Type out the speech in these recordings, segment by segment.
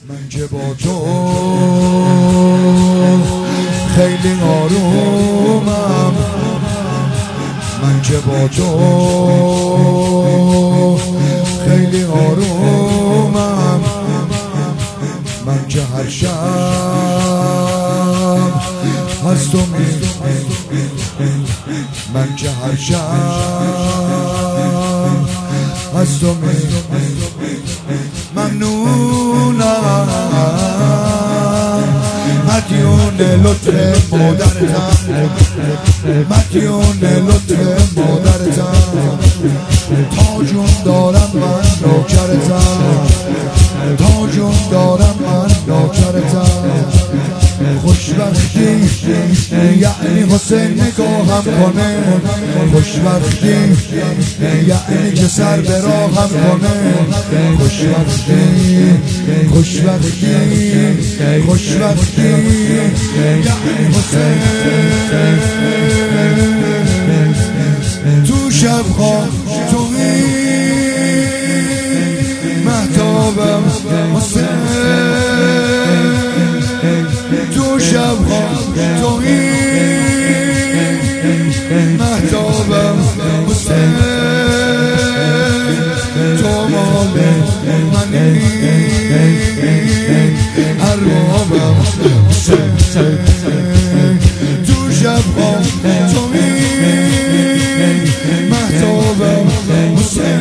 من که با تو خیلی آرومم، من که با تو خیلی آرومم، من که هر شب از تو من که هر شب از تو ممنونم، مدیون لطف مادرتم، مدیون لطف مادرتم، تا جون دارم من نوکرتم، تا جون دارم من نوکرتم. خوشبختی یعنی حسین نگاهم کنه، خوشبختی یعنی که سر به راهم کنه، خوشبختی خوشبختی خوشبختی یعنی حسین تو شبها توی مهتابم، حسین تو شبها توی مهتابم، حسین تو مال منی اربابم، حسین تو شبها توی مهتابم، حسین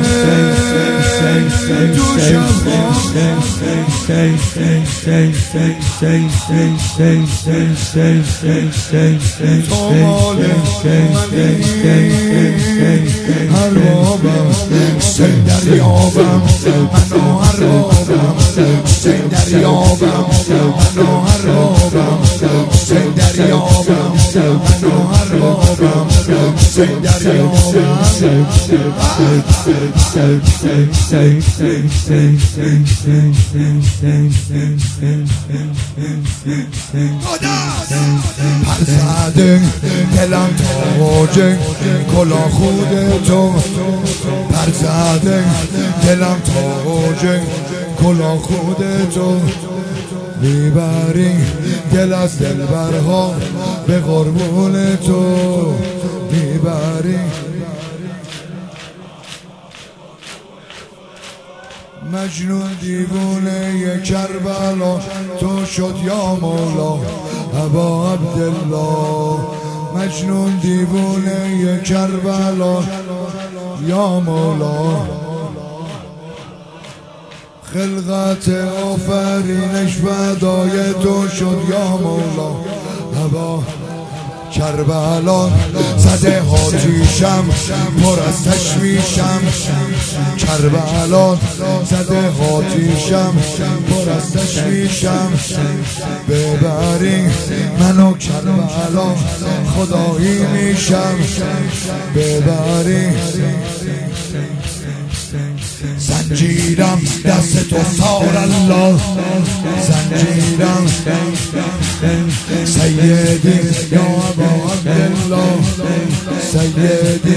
تو شبها تو مال منی اربابم، حسین دریابم منو اربابم، حسین دریابم منو اربابم، حسین دریابم منو اربابم، حسین دریابم پرزده دلم تاجه کلا خودتو، پرزده دلم تاجه کلا خودتو، میبری دل از دلبرها به قربون تو، میبری مجنون دیوونه کربلا تو شد یا مولا ابا عبدالله، مجنون دیوونه کربلا یا مولا، خلقت آفرینش فدای تو شد یا مولا ابا کربلا، زده هاتیشم پر از تشویشم، کربلا زده هاتیشم پر از تشویشم، ببری منو کربلا خدایی میشم، ببری زنجیرم دست تو سار الله، زنجیرم سیدی یا ابا عبدالله، سیدی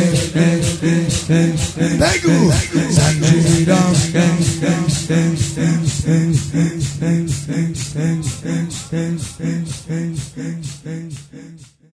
بگو زنجیرم